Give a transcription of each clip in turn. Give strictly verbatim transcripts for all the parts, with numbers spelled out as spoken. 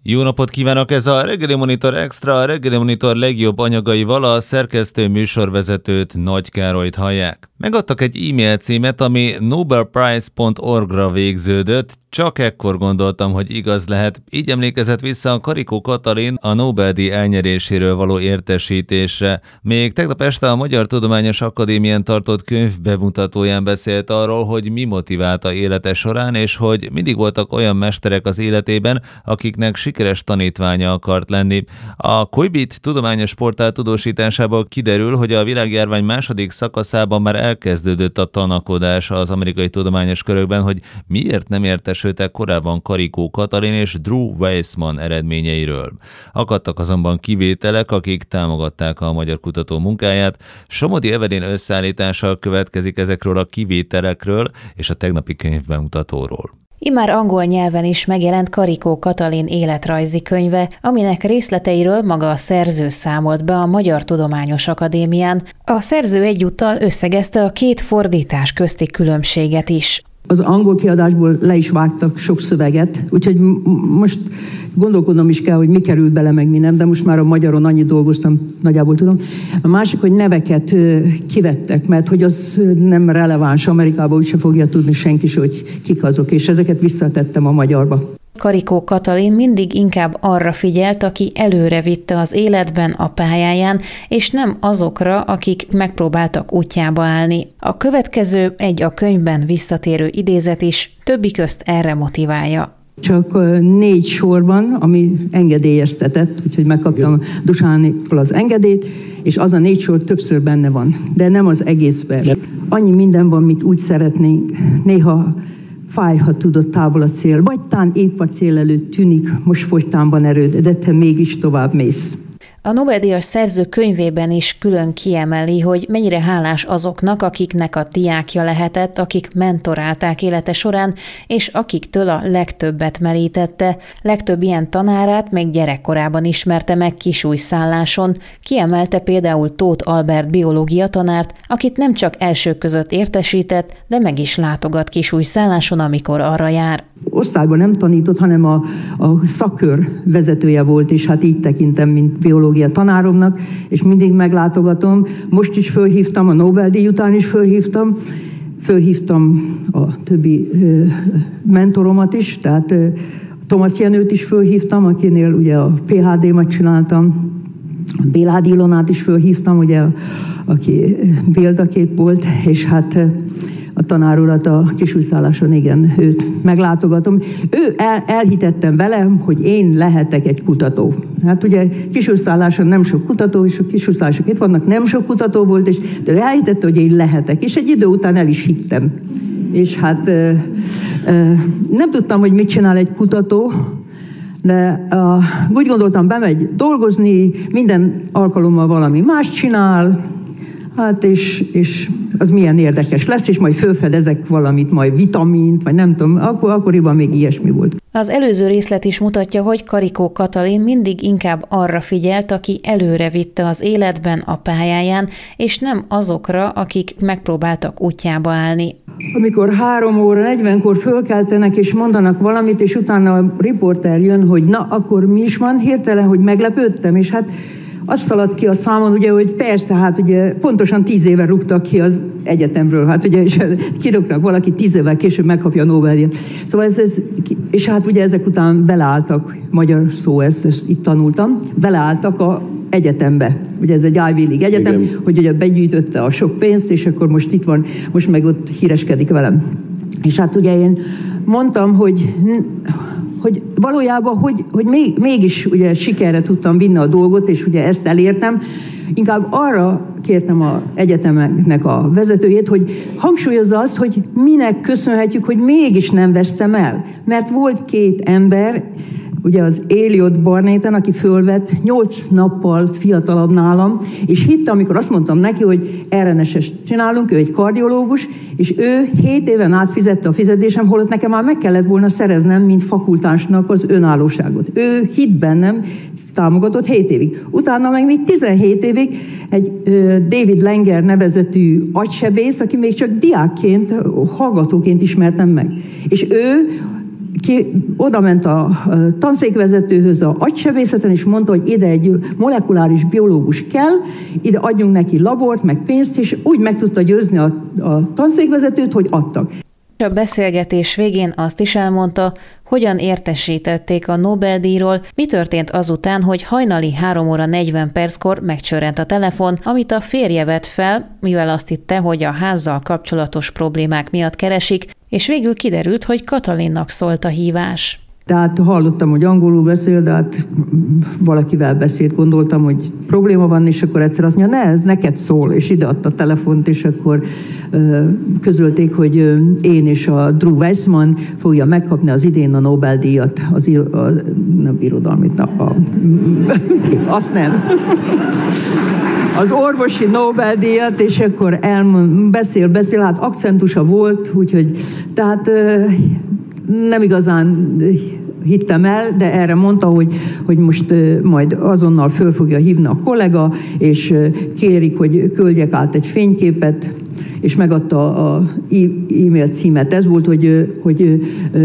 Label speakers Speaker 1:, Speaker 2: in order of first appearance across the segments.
Speaker 1: Jó napot kívánok! Ez a Reggeli Monitor Extra, a Reggeli Monitor legjobb anyagaival, a szerkesztő műsorvezetőt, Nagy Károlyt hallják. Megadtak egy e-mail címet, ami nobelprize pont org-ra végződött, csak ekkor gondoltam, hogy igaz lehet. Így emlékezett vissza a Karikó Katalin a Nobel-díj elnyeréséről való értesítésre. Még tegnap este a Magyar Tudományos Akadémián tartott könyv bemutatóján beszélt arról, hogy mi motiválta élete során, és hogy mindig voltak olyan mesterek az életében, akiknek sikeres tanítványa akart lenni. A Quibbit tudományos portál tudósításából kiderül, hogy a világjárvány második szakaszában már elkezdődött a tanakodás az amerikai tudományos körökben, hogy miért nem értesültek korábban Karikó Katalin és Drew Weissman eredményeiről. Akadtak azonban kivételek, akik támogatták a magyar kutató munkáját. Somodi Evelyn összeállítással következik ezekről a kivételekről és a tegnapi könyvbemutatóról.
Speaker 2: Immár angol nyelven is megjelent Karikó Katalin életrajzi könyve, aminek részleteiről maga a szerző számolt be a Magyar Tudományos Akadémián. A szerző egyúttal összegezte a két fordítás közti különbséget is.
Speaker 3: Az angol kiadásból le is vágtak sok szöveget, úgyhogy most gondolkodnom is kell, hogy mi került bele, meg mi nem, de most már a magyaron annyit dolgoztam, nagyjából tudom. A másik, hogy neveket kivettek, mert hogy az nem releváns, Amerikában úgyse fogja tudni senki, hogy kik azok, és ezeket visszatettem a magyarba.
Speaker 2: Karikó Katalin mindig inkább arra figyelt, aki előre vitte az életben, a pályáján, és nem azokra, akik megpróbáltak útjába állni. A következő egy a könyvben visszatérő idézet is többi közt erre motiválja.
Speaker 3: Csak négy sorban, ami engedélyeztetett, úgyhogy megkaptam Dusánitól az engedélyt, és az a négy sor többször benne van, de nem az egész vers. Annyi minden van, mit úgy szeretnénk, néha fáj, ha tudod, távol a cél, vagy tán épp a cél előtt tűnik, most fogytán erőd, de te mégis tovább mész.
Speaker 2: A Nobel-díjas szerző könyvében is külön kiemeli, hogy mennyire hálás azoknak, akiknek a diákja lehetett, akik mentorálták élete során, és akiktől a legtöbbet merítette. Legtöbb ilyen tanárát még gyerekkorában ismerte meg Kisújszálláson. Kiemelte például Tóth Albert biológia tanárt, akit nem csak elsők között értesített, de meg is látogat Kisújszálláson, amikor arra jár.
Speaker 3: Osztályban nem tanított, hanem a, a szakkör vezetője volt, és hát így tekintem, mint biológia tanáromnak, és mindig meglátogatom. Most is fölhívtam, a Nobel-díj után is fölhívtam, fölhívtam a többi ö, mentoromat is, tehát ö, Thomas Jenőt is fölhívtam, akinél ugye a pé há dé-mat csináltam, Bélád Ilonát is fölhívtam, ugye, aki példakép volt, és hát a tanárurat a Kisújszálláson, igen, őt meglátogatom. Ő el, elhitettem velem, hogy én lehetek egy kutató. Hát ugye Kisújszálláson nem sok kutató, és a Kisújszállások itt vannak, nem sok kutató volt, és de ő elhitette, hogy én lehetek. És egy idő után el is hittem. És hát ö, ö, nem tudtam, hogy mit csinál egy kutató, de uh, úgy gondoltam, bemegy dolgozni, minden alkalommal valami más csinál, hát és, és az milyen érdekes lesz, és majd fölfedezek valamit, majd vitamint, vagy nem tudom, akkor, akkoriban még ilyesmi volt.
Speaker 2: Az előző részlet is mutatja, hogy Karikó Katalin mindig inkább arra figyelt, aki előre vitte az életben, a pályáján, és nem azokra, akik megpróbáltak útjába állni.
Speaker 3: Amikor három óra negyvenkor fölkeltenek és mondanak valamit, és utána a riporter jön, hogy na, akkor mi is van, hirtelen, hogy meglepődtem, és hát azt szaladt ki a számon, ugye, hogy persze, hát ugye pontosan tíz éve rúgtak ki az egyetemről, hát ugye, és kirúgnak valaki tíz évvel később megkapja a Nobel-díjat. Szóval ez, ez, és hát ugye ezek után beleálltak, magyar szó, ezt, ezt itt tanultam, beleálltak a egyetembe. Ugye ez egy Ivy League egyetem, igen, hogy ugye begyűjtötte a sok pénzt, és akkor most itt van, most meg ott híreskedik velem. És hát ugye én mondtam, hogy hogy valójában, hogy, hogy még, mégis ugye sikerre tudtam vinni a dolgot, és ugye ezt elértem, inkább arra kértem az egyetemnek a vezetőjét, hogy hangsúlyozza azt, hogy minek köszönhetjük, hogy mégis nem vesztem el. Mert volt két ember, ugye az Elliot Barnéten, aki fölvett nyolc nappal fiatalabb nálam, és hitte, amikor azt mondtam neki, hogy er en es-est csinálunk, ő egy kardiológus, és ő hét éven át fizette a fizetésem, holott nekem már meg kellett volna szereznem, mint fakultánsnak az önállóságot. Ő hitt bennem, támogatott hét évig. Utána meg még tizenhét évig egy David Langer nevezetű agysebész, aki még csak diákként, hallgatóként ismertem meg. És ő ki, oda ment a tanszékvezetőhöz a agysebészeten, és mondta, hogy ide egy molekuláris biológus kell, ide adjunk neki labort, meg pénzt, és úgy meg tudta győzni a, a tanszékvezetőt, hogy adtak.
Speaker 2: A beszélgetés végén azt is elmondta, hogyan értesítették a Nobel-díjról, mi történt azután, hogy hajnali három óra negyven perckor megcsörrent a telefon, amit a férje vett fel, mivel azt hitte, hogy a házzal kapcsolatos problémák miatt keresik, és végül kiderült, hogy Katalinnak szólt a hívás.
Speaker 3: Tehát hallottam, hogy angolul beszél, de hát valakivel beszélt, gondoltam, hogy probléma van, és akkor egyszer azt mondja, ne, ez neked szól, és ideadta a telefont, és akkor ö, közölték, hogy én és a Drew Weissman fogja megkapni az idén a Nobel-díjat, az ir, a, nem irodalmi nap, a, azt nem. Az orvosi Nobel-díjat, és akkor elmond, beszél, beszél, hát akcentusa volt, úgyhogy, tehát ö, nem igazán hittem el, de erre mondta, hogy, hogy most majd azonnal föl fogja hívni a kollega, és kérik, hogy küldjek át egy fényképet, és megadta a e-mail címet. Ez volt, hogy, hogy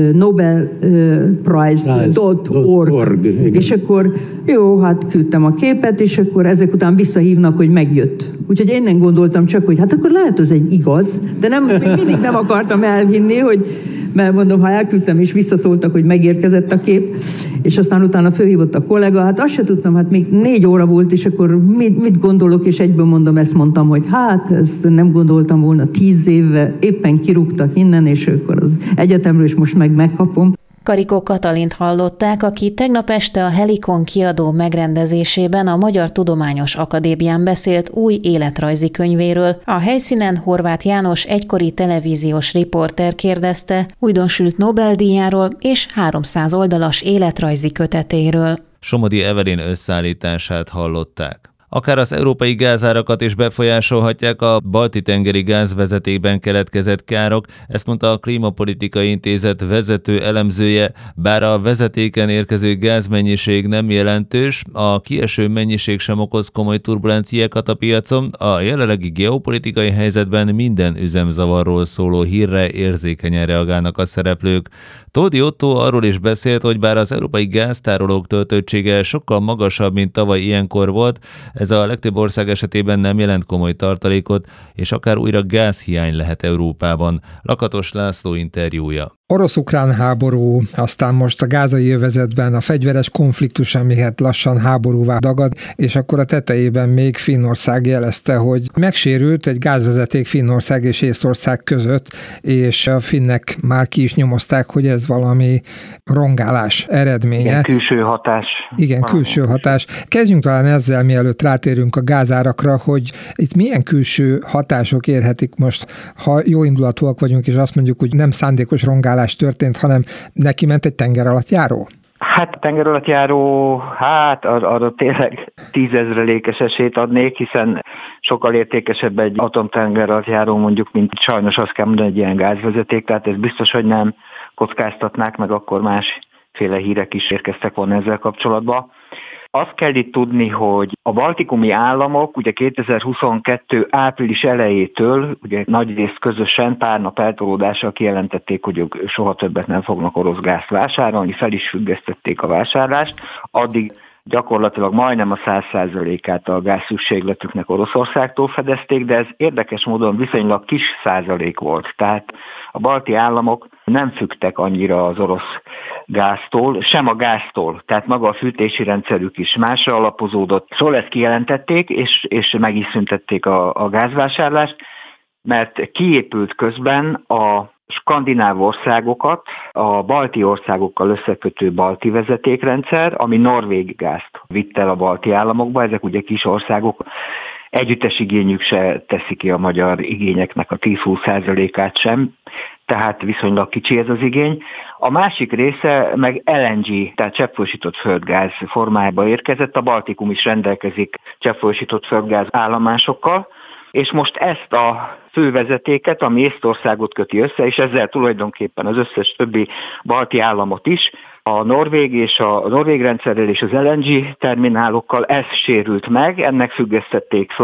Speaker 3: nobelprize pont org. És akkor jó, hát küldtem a képet, és akkor ezek után visszahívnak, hogy megjött. Úgyhogy én nem gondoltam csak, hogy hát akkor lehet, az egy igaz, de nem, mindig nem akartam elhinni, hogy mert mondom, ha elküldtem, és visszaszóltak, hogy megérkezett a kép, és aztán utána fölhívott a kollega, hát azt se tudtam, hát még négy óra volt, és akkor mit, mit gondolok, és egyből mondom, ezt mondtam, hogy hát, ezt nem gondoltam volna, tíz éve éppen kirúgtak innen, és akkor az egyetemről is most meg megkapom.
Speaker 2: Karikó Katalint hallották, aki tegnap este a Helikon kiadó megrendezésében a Magyar Tudományos Akadémián beszélt új életrajzi könyvéről. A helyszínen Horváth János egykori televíziós riporter kérdezte újdonsült Nobel-díjáról és háromszáz oldalas életrajzi kötetéről.
Speaker 1: Somodi Evelyn összeállítását hallották. Akár az európai gázárakat is befolyásolhatják a balti-tengeri gázvezetékben keletkezett károk, ezt mondta a Klímapolitikai Intézet vezető elemzője, bár a vezetéken érkező gázmennyiség nem jelentős, a kieső mennyiség sem okoz komoly turbulenciákat a piacon, a jelenlegi geopolitikai helyzetben minden üzemzavarról szóló hírre érzékenyen reagálnak a szereplők. Toldi Otto arról is beszélt, hogy bár az európai gáztárolók töltöttsége sokkal magasabb, mint tavaly ilyenkor volt, ez a legtöbb ország esetében nem jelent komoly tartalékot, és akár újra gázhiány lehet Európában. Lakatos László interjúja.
Speaker 4: Orosz-ukrán háború, aztán most a gázai övezetben a fegyveres konfliktus, amihez lassan háborúvá dagad, és akkor a tetejében még Finnország jelezte, hogy megsérült egy gázvezeték Finnország és Észtország között, és a finnek már ki is nyomozták, hogy ez valami rongálás eredménye.
Speaker 5: Igen, külső hatás.
Speaker 4: Igen, külső hatás. Kezdjünk talán ezzel, mielőtt rátérünk a gázárakra, hogy itt milyen külső hatások érhetik most, ha jó indulatúak vagyunk, és azt mondjuk, hogy nem szándékos rongálás történt, hanem neki ment egy tengeralattjáró?
Speaker 5: Hát tengeralattjáró, hát arra tényleg tízezrelékes esélyt adnék, hiszen sokkal értékesebb egy atomtengeralattjáró mondjuk, mint sajnos azt kell mondani, egy ilyen gázvezeték, tehát ez biztos, hogy nem kockáztatnák, meg akkor másféle hírek is érkeztek volna ezzel kapcsolatban. Azt kell itt tudni, hogy a baltikumi államok ugye kétezer-huszonkettő április elejétől ugye nagyrészt közösen pár nap eltolódással kijelentették, hogy ők soha többet nem fognak orosz gázt vásárolni, fel is függesztették a vásárlást, addig gyakorlatilag majdnem a száz százalékát a gázszükségletüknek Oroszországtól fedezték, de ez érdekes módon viszonylag kis százalék volt. Tehát a balti államok nem függtek annyira az orosz gáztól, sem a gáztól, tehát maga a fűtési rendszerük is másra alapozódott. Szóval ezt kijelentették, és, és meg is szüntették a, a gázvásárlást, mert kiépült közben a skandináv országokat a balti országokkal összekötő balti vezetékrendszer, ami norvég gázt vitt el a balti államokba, ezek ugye kis országok, együttes igényük se teszi ki a magyar igényeknek a tíz-húsz százalékát sem, tehát viszonylag kicsi ez az igény. A másik része meg el en gé, tehát cseppfolyósított földgáz formájába érkezett, a Baltikum is rendelkezik cseppfolyósított földgáz állomásokkal, és most ezt a fővezetéket, ami Észtországot köti össze, és ezzel tulajdonképpen az összes többi balti államot is, a norvég és a norvég rendszerrel és az el en gé terminálokkal ez sérült meg, ennek függesztették föl a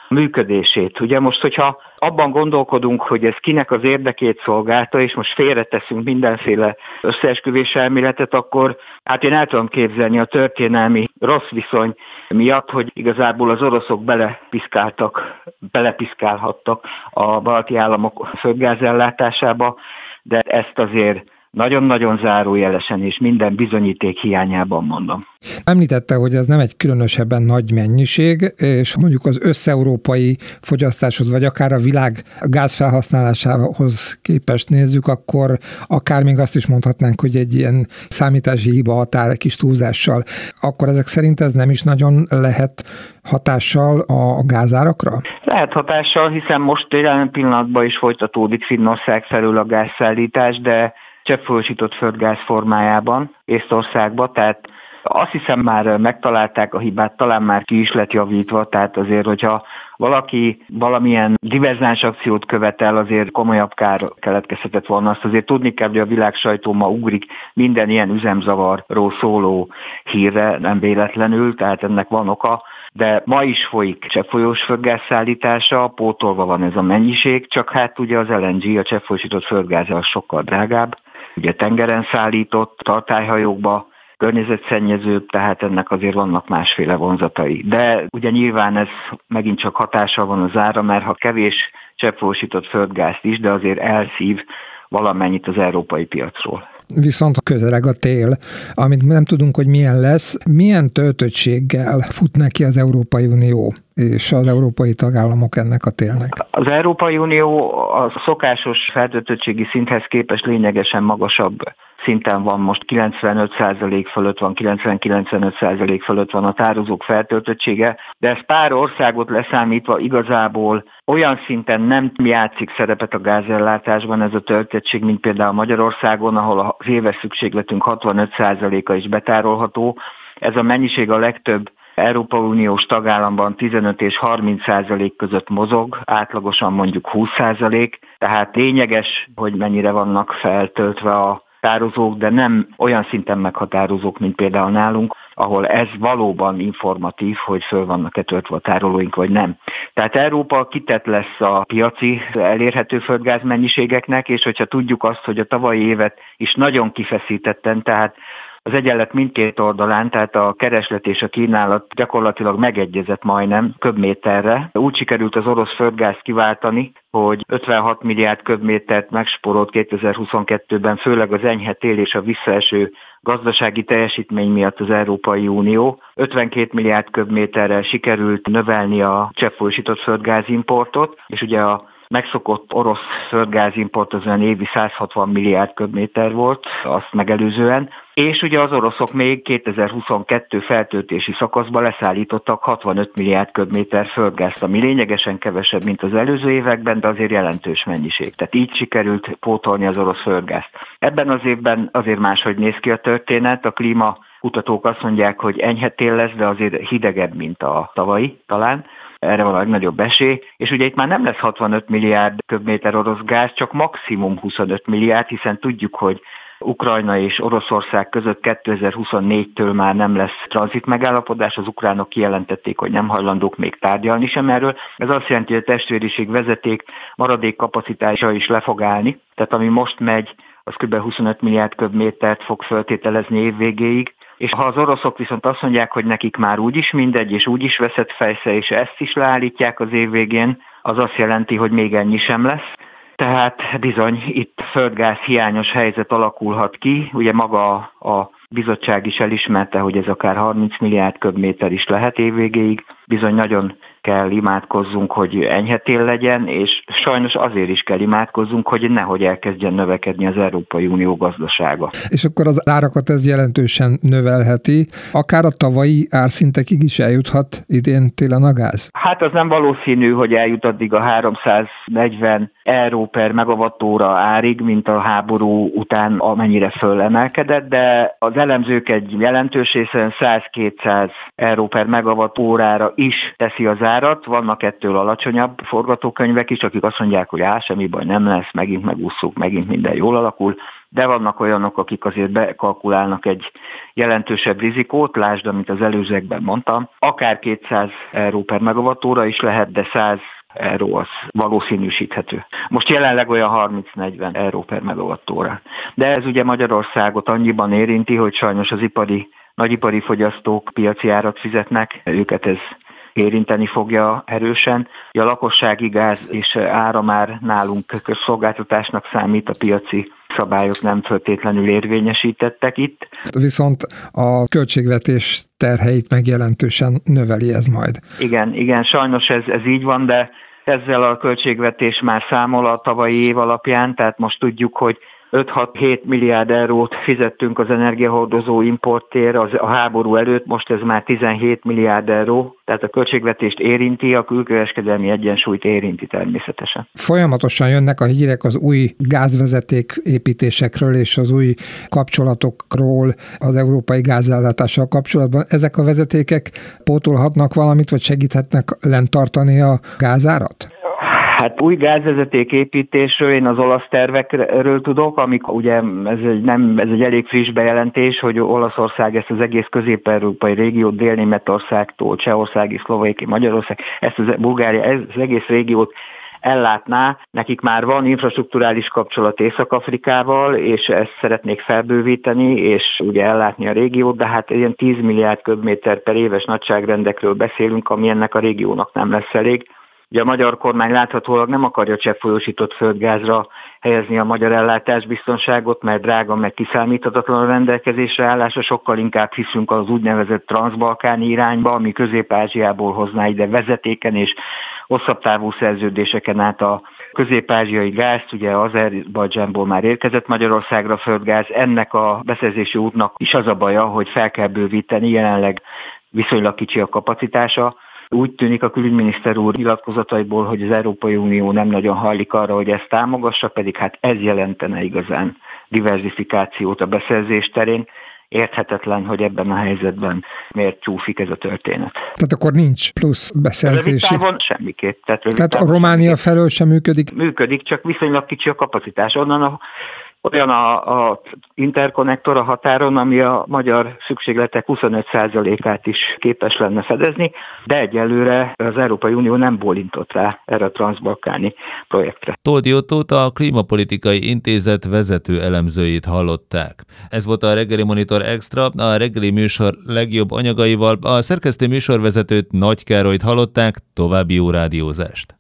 Speaker 5: működését. Ugye most, hogyha abban gondolkodunk, hogy ez kinek az érdekét szolgálta, és most félreteszünk mindenféle összeesküvés elméletet, akkor hát én el tudom képzelni a történelmi rossz viszony miatt, hogy igazából az oroszok belepiszkáltak, belepiszkálhattak a balti államok földgázellátásába, de ezt azért nagyon-nagyon zárójelesen és minden bizonyíték hiányában mondom.
Speaker 4: Említette, hogy ez nem egy különösebben nagy mennyiség, és mondjuk az összeurópai fogyasztáshoz, vagy akár a világ gázfelhasználásához képest nézzük, akkor akár még azt is mondhatnánk, hogy egy ilyen számítási hiba határ egy kis túlzással. Akkor ezek szerint ez nem is nagyon lehet hatással a gázárakra?
Speaker 5: Lehet hatással, hiszen most jelen pillanatban is folytatódik Finnország felől a gázszállítás, de cseppfolyósított földgáz formájában Észtországba, tehát azt hiszem már megtalálták a hibát, talán már ki is lett javítva, tehát azért, hogyha valaki valamilyen diverzáns akciót követel, azért komolyabb kár keletkezhetett volna. Azt azért tudni kell, hogy a világ sajtó ma ugrik minden ilyen üzemzavarról szóló hírre, nem véletlenül, tehát ennek van oka, de ma is folyik cseppfolyós földgáz szállítása, pótolva van ez a mennyiség, csak hát ugye az el en gé, a cseppfolyósított földgáz az sokkal drágább, ugye tengeren szállított, tartályhajókba, környezetszennyezőbb, tehát ennek azért vannak másféle vonzatai. De ugye nyilván ez megint csak hatással van az ára, mert ha kevés cseppfolyósított földgázt is, de azért elszív valamennyit az európai piacról.
Speaker 4: Viszont közeleg a tél, amit nem tudunk, hogy milyen lesz, milyen töltöttséggel fut neki az Európai Unió és az európai tagállamok ennek a télnek? Az
Speaker 5: Európai Unió a szokásos feltöltöttségi szinthez képest lényegesen magasabb szinten van, most kilencvenöt százalék fölött van, kilencven-kilencvenöt százalék fölött van a tározók feltöltöttsége, de ez pár országot leszámítva igazából olyan szinten nem játszik szerepet a gázellátásban ez a töltöttség, mint például Magyarországon, ahol az éves szükségletünk hatvanöt százaléka is betárolható. Ez a mennyiség a legtöbb Európai Uniós tagállamban tizenöt és harminc százalék között mozog, átlagosan mondjuk húsz százalék, tehát lényeges, hogy mennyire vannak feltöltve a tározók, de nem olyan szinten meghatározók, mint például nálunk, ahol ez valóban informatív, hogy föl vannak-e töltve a tárolóink, vagy nem. Tehát Európa kitett lesz a piaci elérhető földgáz mennyiségeknek, és hogyha tudjuk azt, hogy a tavalyi évet is nagyon kifeszítetten, tehát az egyenlet mindkét oldalán, tehát a kereslet és a kínálat gyakorlatilag megegyezett majdnem köbméterre. Úgy sikerült az orosz földgázt kiváltani, hogy ötvenhat milliárd köbmétert megsporolt kétezer-huszonkettőben, főleg az enyhe tél és a visszaeső gazdasági teljesítmény miatt az Európai Unió. ötvenkét milliárd köbméterrel sikerült növelni a cseppfolyósított földgázimportot, és ugye a megszokott orosz földgázimport az olyan évi száz hatvan milliárd köbméter volt, azt megelőzően, és ugye az oroszok még kétezer-huszonkettő feltöltési szakaszban leszállítottak hatvanöt milliárd köbméter földgázt, ami lényegesen kevesebb, mint az előző években, de azért jelentős mennyiség. Tehát így sikerült pótolni az orosz földgázt. Ebben az évben azért máshogy néz ki a történet, a klímakutatók azt mondják, hogy enyhe tél lesz, de azért hidegebb, mint a tavalyi talán. Erre van a legnagyobb esély, és ugye itt már nem lesz hatvanöt milliárd köbméter orosz gáz, csak maximum huszonöt milliárd, hiszen tudjuk, hogy Ukrajna és Oroszország között kétezer-huszonnégytől már nem lesz tranzit megállapodás, az ukránok kijelentették, hogy nem hajlandók még tárgyalni sem erről. Ez azt jelenti, hogy a testvériség vezeték maradék kapacitása is le fog állni, tehát ami most megy, az kb. huszonöt milliárd köbmétert fog feltételezni év végéig. És ha az oroszok viszont azt mondják, hogy nekik már úgyis mindegy, és úgyis veszett fejsze, és ezt is leállítják az év végén, az azt jelenti, hogy még ennyi sem lesz. Tehát bizony itt földgáz hiányos helyzet alakulhat ki. Ugye maga a bizottság is elismerte, hogy ez akár harminc milliárd köbméter is lehet év végéig. Bizony nagyon kell imádkozzunk, hogy enyhe tél legyen, és sajnos azért is kell imádkozzunk, hogy nehogy elkezdjen növekedni az Európai Unió gazdasága.
Speaker 4: És akkor az árakat ez jelentősen növelheti, akár a tavalyi árszintekig is eljuthat idén télen a gáz?
Speaker 5: Hát az nem valószínű, hogy eljut addig a háromszáznegyven euró per megawattóra árig, mint a háború után amennyire fölemelkedett, de az elemzők egy jelentős részen száz-kétszáz euró per megawattórára is teszi az árat. Vannak ettől alacsonyabb forgatókönyvek is, akik azt mondják, hogy á, semmi baj nem lesz, megint megússzuk, megint minden jól alakul. de vannak olyanok, akik azért bekalkulálnak egy jelentősebb rizikót, lásd, amit az előzőekben mondtam, akár kétszáz euró per megawattóra is lehet, de száz euró az valószínűsíthető. Most jelenleg olyan harminc-negyven euró per megawattóra. De ez ugye Magyarországot annyiban érinti, hogy sajnos az ipari, nagyipari fogyasztók piaci árat fizetnek, őket ez érinteni fogja erősen. A lakossági gáz és ára már nálunk közszolgáltatásnak számít, a piaci szabályok nem feltétlenül érvényesítettek itt.
Speaker 4: Viszont a költségvetés terheit meg jelentősen növeli ez majd.
Speaker 5: Igen, igen, sajnos ez, ez így van, de ezzel a költségvetés már számol a tavalyi év alapján, tehát most tudjuk, hogy öt-hat-hét milliárd eurót fizettünk az energiahordozó importért az a háború előtt, most ez már tizenhét milliárd euró, tehát a költségvetést érinti, a külkereskedelmi egyensúlyt érinti természetesen.
Speaker 4: Folyamatosan jönnek a hírek az új gázvezeték építésekről és az új kapcsolatokról az európai gázellátással kapcsolatban. Ezek a vezetékek pótolhatnak valamit, vagy segíthetnek lent tartani a gázárat?
Speaker 5: Hát új gázvezeték építésről én az olasz tervekről tudok, amik ugye ez egy, nem, ez egy elég friss bejelentés, hogy Olaszország ezt az egész közép-európai régiót, Dél-Németországtól, Csehország, Szlovákia, Magyarország, ezt az Bulgária, ez az egész régiót ellátná. Nekik már van infrastrukturális kapcsolat Észak-Afrikával, és ezt szeretnék felbővíteni, és ugye ellátni a régiót, de hát ilyen tíz milliárd köbméter per éves nagyságrendekről beszélünk, ami ennek a régiónak nem lesz elég. Ugye a magyar kormány láthatólag nem akarja cseppfolyósított földgázra helyezni a magyar ellátásbiztonságot, mert drága, meg kiszámíthatatlan a rendelkezésre állása, sokkal inkább hiszünk az úgynevezett transzbalkáni irányba, ami Közép-Ázsiából hozná ide vezetéken és hosszabb távú szerződéseken át a közép-ázsiai gázt, ugye Azerbajdzsánból már érkezett Magyarországra földgáz, ennek a beszerzési útnak is az a baja, hogy fel kell bővíteni, jelenleg viszonylag kicsi a kapacitása. Úgy tűnik a külügyminiszter úr nyilatkozataiból, hogy az Európai Unió nem nagyon hajlik arra, hogy ezt támogassa, pedig hát ez jelentene igazán diverzifikációt a beszerzés terén. Érthetetlen, hogy ebben a helyzetben miért csúszik ez a történet.
Speaker 4: Tehát akkor nincs plusz beszerzési?
Speaker 5: Rövid távon semmiképp. Tehát,
Speaker 4: Tehát a Románia felől sem működik?
Speaker 5: Működik, csak viszonylag kicsi a kapacitás. Onnan a olyan a, a interkonnektor a határon, ami a magyar szükségletek huszonöt százalékát is képes lenne fedezni, de egyelőre az Európai Unió nem bólintott rá erre a transzbalkáni projektre.
Speaker 1: Toldi Ottót, a Klímapolitikai Intézet vezető elemzőjét hallották. Ez volt a Reggeli Monitor Extra, a reggeli műsor legjobb anyagaival. A szerkesztő műsorvezetőt, Nagy Károlyt hallották, további jó rádiózást.